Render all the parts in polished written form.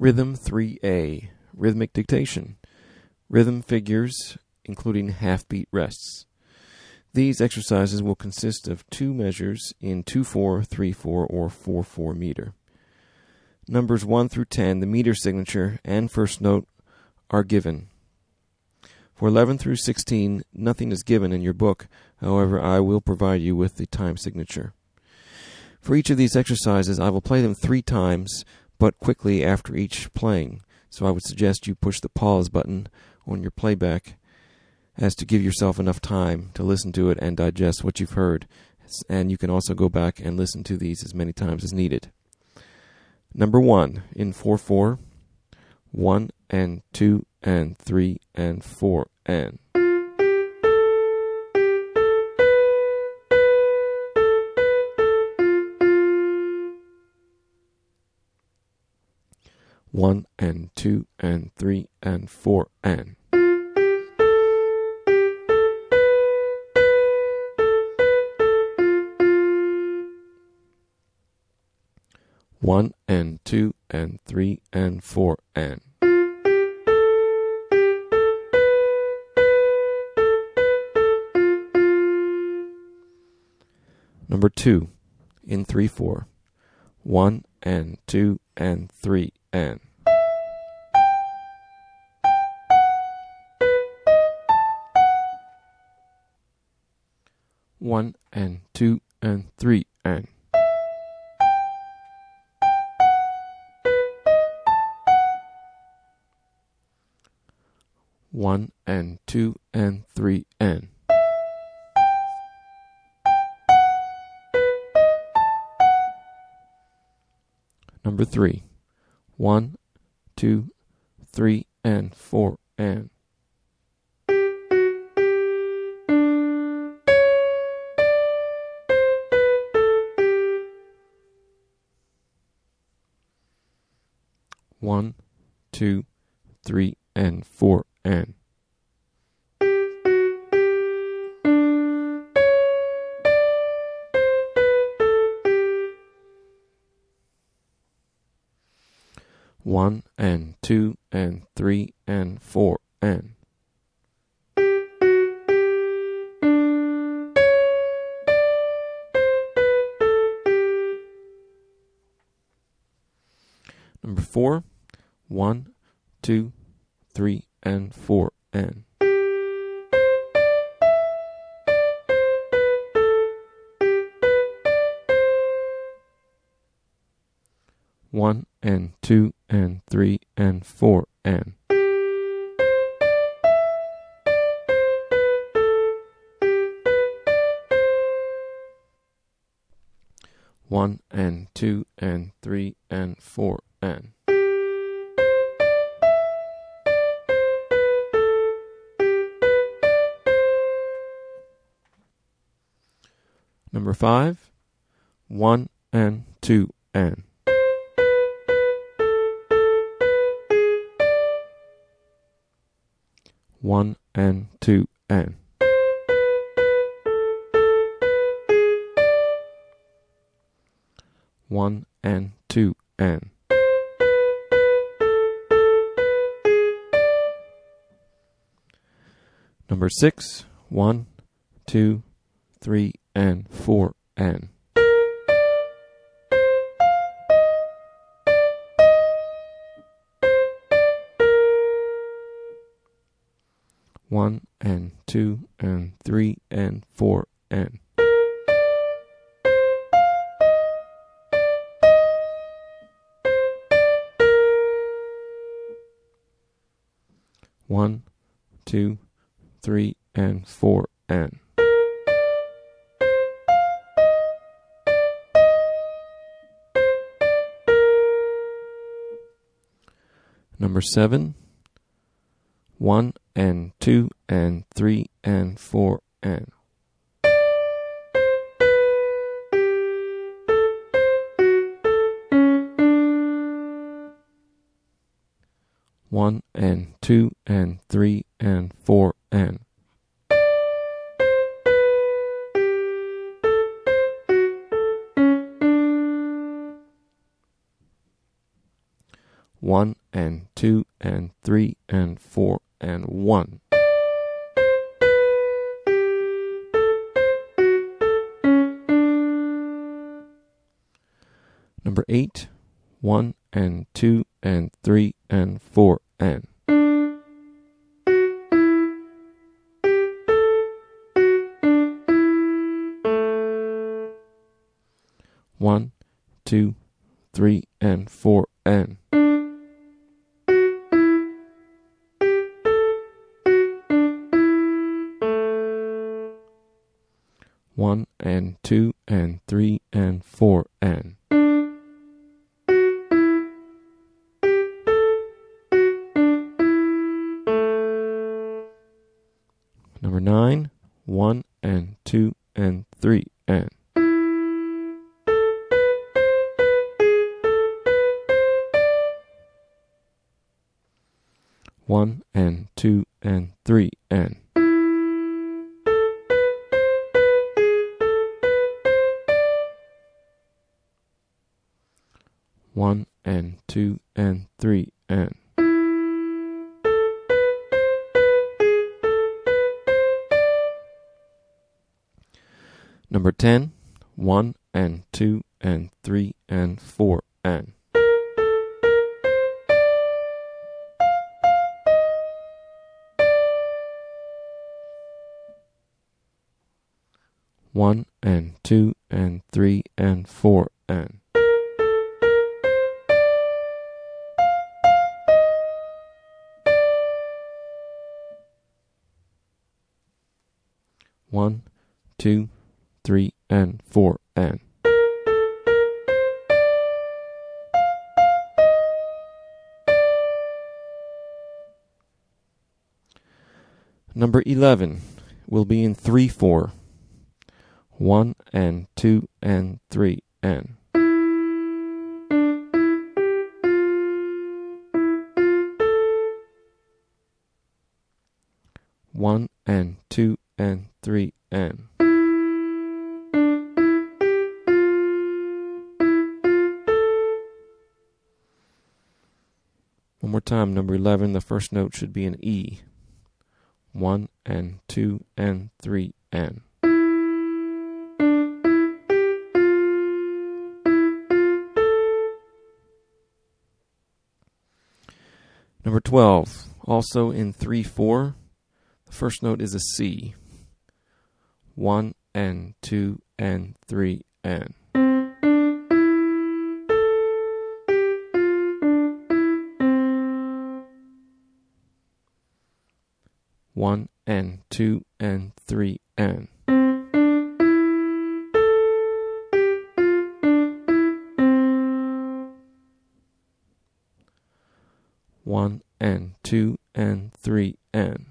Rhythm 3A, Rhythmic Dictation. Rhythm figures, including half-beat rests. These exercises will consist of 2 measures in 2/4, 3/4, or 4/4 meter. Numbers 1 through 10, the meter signature and first note, are given. For 11 through 16, nothing is given in your book. However, I will provide you with the time signature. For each of these exercises, I will play them 3 times, but quickly after each playing. So I would suggest you push the pause button on your playback as to give yourself enough time to listen to it and digest what you've heard. And you can also go back and listen to these as many times as needed. Number 1 in 4/4, 1 and 2 and 3 and 4 and. One and 2 and 3 and 4 and. One and 2 and 3 and 4 and. Number 2 in 3/4, 1 and 2 and 3 and. One and 2 and 3 and. One and 2 and 3 and. Number 3, 1, 2, 3 and 4 and. One, 2, 3 and 4 and. One and 2 and 3 and 4 and. Number 4, 1, 2, 3 and 4 and. One and 2 and 3 and 4 and. One and 2 and 3 and 4 and. Number 5, 1 and 2 and. One and 2 and. One and 2 and. Number 6, 1, 2, 3 and 4 and. One and 2 and 3 and 4 and. One, 2, 3 and 4 and. Number 7, 1 and 2 and 3 and 4 and. One and 2 and 3 and 4 and. 1 and 2 and 3 and 4 and 1. Number 8, 1 and 2 and 3 and 4 and. One, 2, 3 and 4 and. One and 2 and 3 and 4 and. Number 9, 1 and 2 and 3 and. One and 2 and 3 and. One and 2 and 3 and. Number 10, 1 and 2 and 3 and 4 and. One and 2 and 3 and 4 and. One, 2, 3 and 4 and. Number 11 will be in 3/4. 1 and 2 and 3 and. One and 2 and 3 and. One more time, number 11, the first note should be an E. 1 and 2 and 3 and. Number 12, also in 3/4, the first note is a C. 1 and 2 and 3 and. One and 2 and 3 and. One and 2 and 3 and.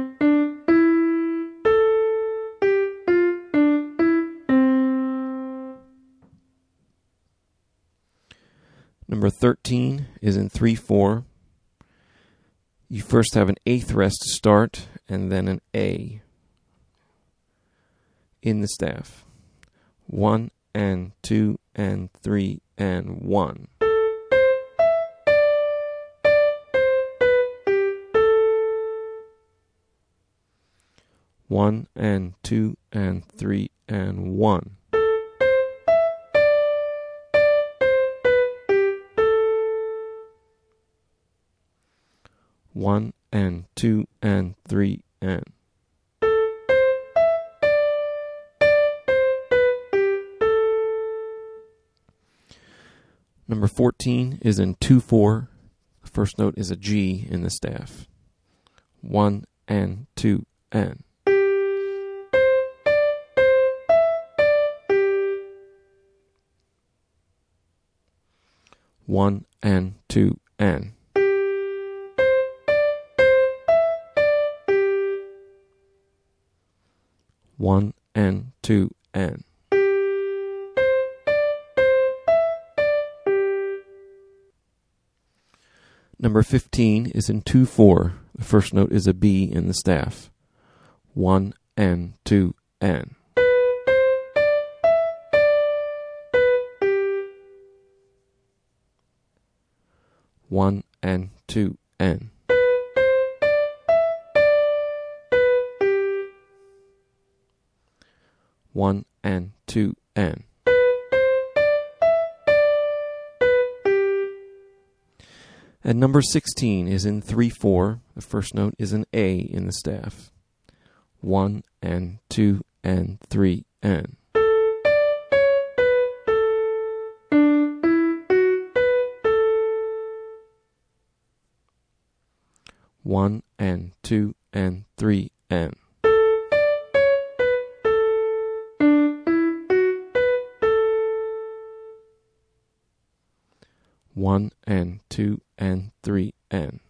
Number 13 is in 3/4. You first have an 8th rest to start, and then an A in the staff. 1 and 2 and 3 and 1. One and 2 and 3 and 1. One and 2 and 3 and. Number 14 is in 2/4. The first note is a G in the staff. 1 and 2 and. One and 2 and. One and 2 and. Number 15 is in 2/4. The first note is a B in the staff. 1 and 2 and. 1 and 2 N. One and 2 N. And number 16 is in 3/4. The first note is an A in the staff. 1 and 2 and 3 N. One and 2 and 3 N. One and 2 and 3 N.